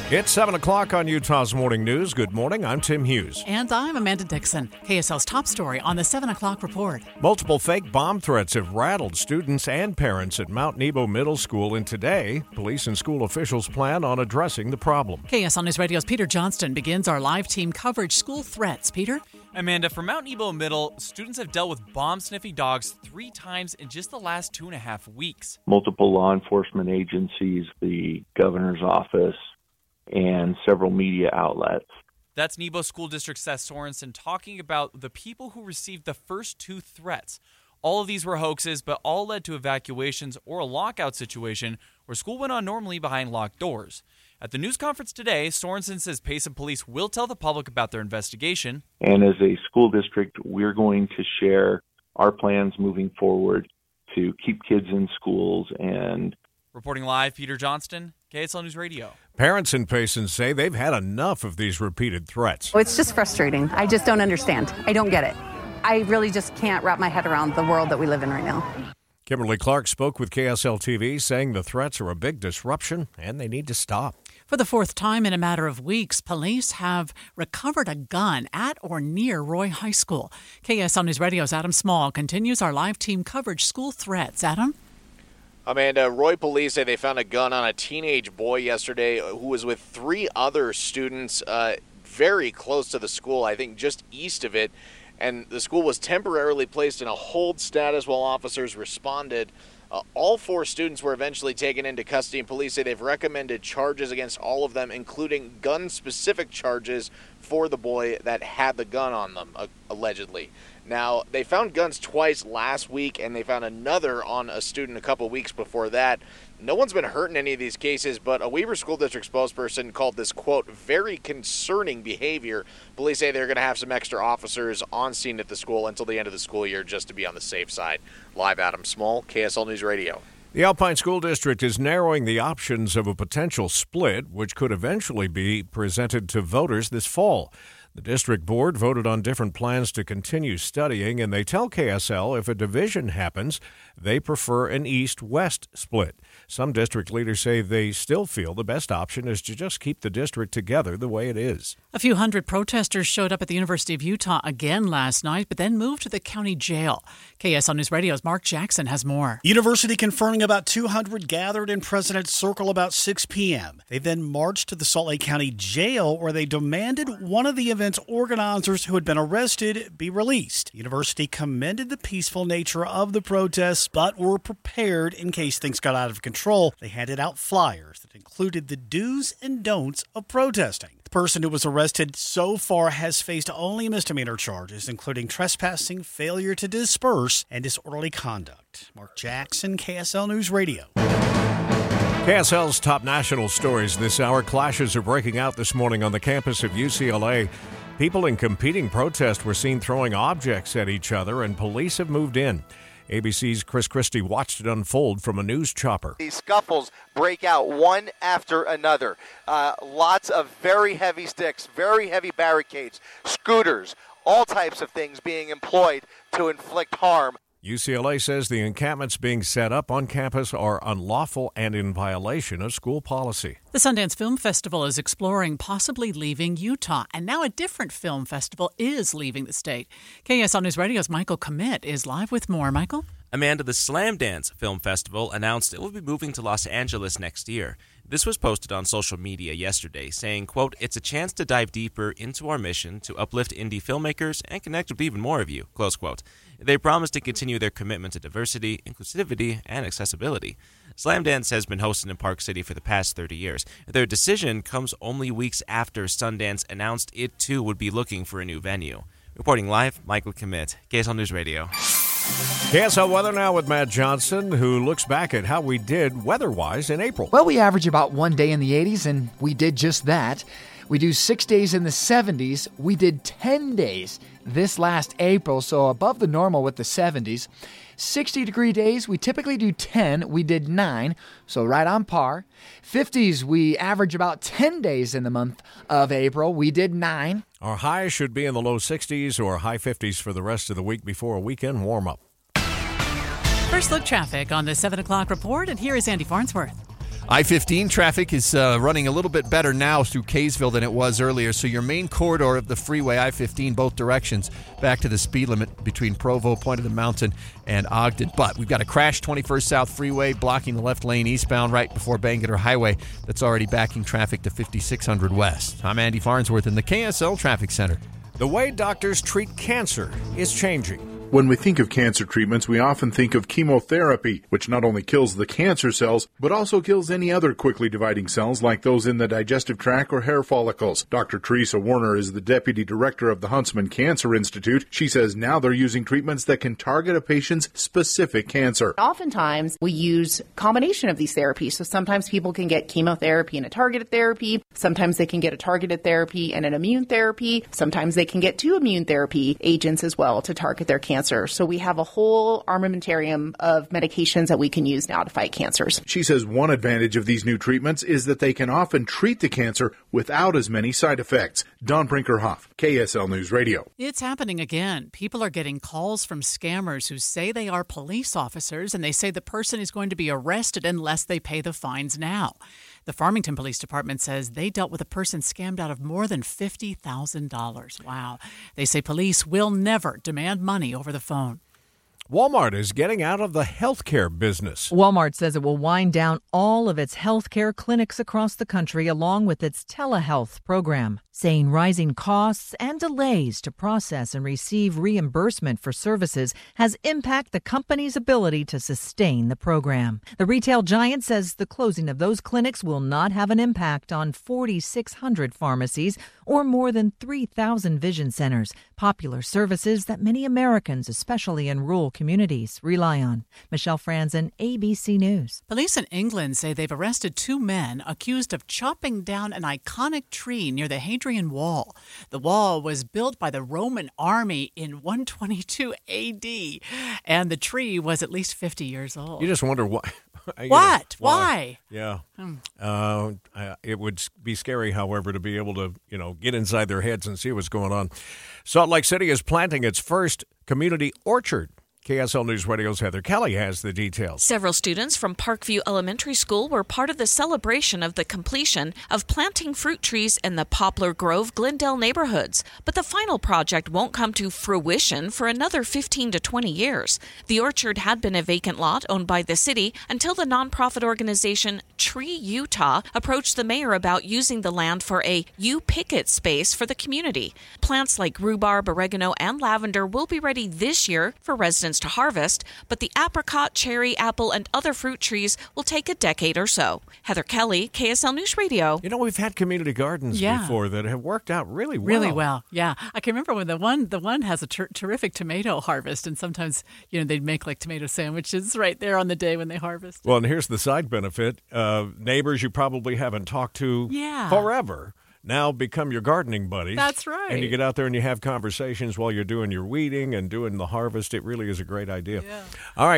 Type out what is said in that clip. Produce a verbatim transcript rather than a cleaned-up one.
It's seven o'clock on Utah's Morning News. Good morning. I'm Tim Hughes. And I'm Amanda Dixon. K S L's top story on the seven o'clock report. Multiple fake bomb threats have rattled students and parents at Mount Nebo Middle School, and today, police and school officials plan on addressing the problem. K S L News Radio's Peter Johnston begins our live team coverage. School threats. Peter? Amanda, for Mount Nebo Middle, students have dealt with bomb-sniffing dogs three times in just the last two and a half weeks. Multiple law enforcement agencies, the governor's office, and several media outlets. That's Nebo School District Seth Sorensen talking about the people who received the first two threats. All of these were hoaxes, but all led to evacuations or a lockout situation where school went on normally behind locked doors. At the news conference today, Sorensen says Payson Police will tell the public about their investigation. And as a school district, we're going to share our plans moving forward to keep kids in schools. And reporting live, Peter Johnston, K S L News Radio. Parents in Payson say they've had enough of these repeated threats. Well, it's just frustrating. I just don't understand. I don't get it. I really just can't wrap my head around the world that we live in right now. Kimberly Clark spoke with K S L T V, saying the threats are a big disruption and they need to stop. For the fourth time in a matter of weeks, police have recovered a gun at or near Roy High School. K S L News Radio's Adam Small continues our live team coverage. School threats. Adam? Amanda, Roy police say they found a gun on a teenage boy yesterday who was with three other students uh, very close to the school, I think just east of it. And the school was temporarily placed in a hold status while officers responded. Uh, all four students were eventually taken into custody, and police say they've recommended charges against all of them, including gun-specific charges for the boy that had the gun on them, uh, allegedly. Now, they found guns twice last week, and they found another on a student a couple weeks before that. No one's been hurt in any of these cases, but a Weaver School District spokesperson called this, quote, very concerning behavior. Police say they're going to have some extra officers on scene at the school until the end of the school year just to be on the safe side. Live, Adam Small, K S L News Radio. The Alpine School District is narrowing the options of a potential split, which could eventually be presented to voters this fall. The district board voted on different plans to continue studying, and they tell K S L if a division happens, they prefer an east-west split. Some district leaders say they still feel the best option is to just keep the district together the way it is. A few hundred protesters showed up at the University of Utah again last night, but then moved to the county jail. K S L News Radio's Mark Jackson has more. University confirming about two hundred gathered in President's Circle about six p.m. They then marched to the Salt Lake County Jail, where they demanded one of the event's organizers who had been arrested be released. University commended the peaceful nature of the protests, but were prepared in case things got out of control. They handed out flyers that included the do's and don'ts of protesting. The person who was arrested so far has faced only misdemeanor charges, including trespassing, failure to disperse, and disorderly conduct. Mark Jackson, K S L News Radio. K S L's top national stories this hour. Clashes are breaking out this morning on the campus of U C L A. People in competing protests were seen throwing objects at each other, and police have moved in. A B C's Chris Christie watched it unfold from a news chopper. These scuffles break out one after another. Uh, lots of very heavy sticks, very heavy barricades, scooters, all types of things being employed to inflict harm. U C L A says the encampments being set up on campus are unlawful and in violation of school policy. The Sundance Film Festival is exploring possibly leaving Utah, and now a different film festival is leaving the state. K S L News Radio's Michael Commit is live with more. Michael? Amanda, the Slamdance Film Festival announced it will be moving to Los Angeles next year. This was posted on social media yesterday, saying, quote, it's a chance to dive deeper into our mission to uplift indie filmmakers and connect with even more of you, close quote. They promise to continue their commitment to diversity, inclusivity, and accessibility. Slamdance has been hosted in Park City for the past thirty years. Their decision comes only weeks after Sundance announced it, too, would be looking for a new venue. Reporting live, Michael Commit, K S L News Radio. K S L Weather now with Matt Johnson, who looks back at how we did weather-wise in April. Well, we average about one day in the eighties, and we did just that. We do six days in the seventies. We did ten days this last April, so above the normal with the seventies. sixty-degree days, we typically do ten. We did nine, so right on par. fifties, we average about ten days in the month of April. We did nine. Our highs should be in the low sixties or high fifties for the rest of the week before a weekend warm-up. First look traffic on the seven o'clock report, and here is Andy Farnsworth. I fifteen traffic is uh, running a little bit better now through Kaysville than it was earlier. So your main corridor of the freeway, I fifteen, both directions, back to the speed limit between Provo, Point of the Mountain, and Ogden. But we've got a crash, twenty-first South Freeway, blocking the left lane eastbound right before Bangerter Highway. That's already backing traffic to fifty-six hundred West. I'm Andy Farnsworth in the K S L Traffic Center. The way doctors treat cancer is changing. When we think of cancer treatments, we often think of chemotherapy, which not only kills the cancer cells, but also kills any other quickly dividing cells like those in the digestive tract or hair follicles. Doctor Teresa Warner is the deputy director of the Huntsman Cancer Institute. She says now they're using treatments that can target a patient's specific cancer. Oftentimes, we use a combination of these therapies. So sometimes people can get chemotherapy and a targeted therapy. Sometimes they can get a targeted therapy and an immune therapy. Sometimes they can get two immune therapy agents as well to target their cancer. So we have a whole armamentarium of medications that we can use now to fight cancers. She says one advantage of these new treatments is that they can often treat the cancer without as many side effects. Don Brinkerhoff, K S L News Radio. It's happening again. People are getting calls from scammers who say they are police officers, and they say the person is going to be arrested unless they pay the fines now. The Farmington Police Department says they dealt with a person scammed out of more than fifty thousand dollars. Wow. They say police will never demand money over the phone. Walmart is getting out of the healthcare business. Walmart says it will wind down all of its healthcare clinics across the country along with its telehealth program, saying rising costs and delays to process and receive reimbursement for services has impacted the company's ability to sustain the program. The retail giant says the closing of those clinics will not have an impact on forty-six hundred pharmacies or more than three thousand vision centers, popular services that many Americans, especially in rural communities, rely on. Michelle Franzen, A B C News. Police in England say they've arrested two men accused of chopping down an iconic tree near the Hadrian Wall. The wall was built by the Roman army in one twenty-two A D, and the tree was at least fifty years old. You just wonder why. What? You Know, why? why? Yeah. Hmm. Uh, it would be scary, however, to be able to, you know, get inside their heads and see what's going on. Salt Lake City is planting its first community orchard. K S L News Radio's Heather Kelly has the details. Several students from Parkview Elementary School were part of the celebration of the completion of planting fruit trees in the Poplar Grove, Glendale neighborhoods. But the final project won't come to fruition for another fifteen to twenty years. The orchard had been a vacant lot owned by the city until the nonprofit organization Tree Utah approached the mayor about using the land for a U Picket space for the community. Plants like rhubarb, oregano, and lavender will be ready this year for residents to harvest, but the apricot, cherry, apple, and other fruit trees will take a decade or so. Heather Kelly, K S L News Radio. You know, we've had community gardens yeah. before that have worked out really well. Really well, yeah. I can remember when the one the one has a ter- terrific tomato harvest, and sometimes, you know, they'd make like tomato sandwiches right there on the day when they harvest. Well, and here's the side benefit. Uh, neighbors you probably haven't talked to yeah. forever now become your gardening buddies. That's right. And you get out there and you have conversations while you're doing your weeding and doing the harvest. It really is a great idea. Yeah. All right.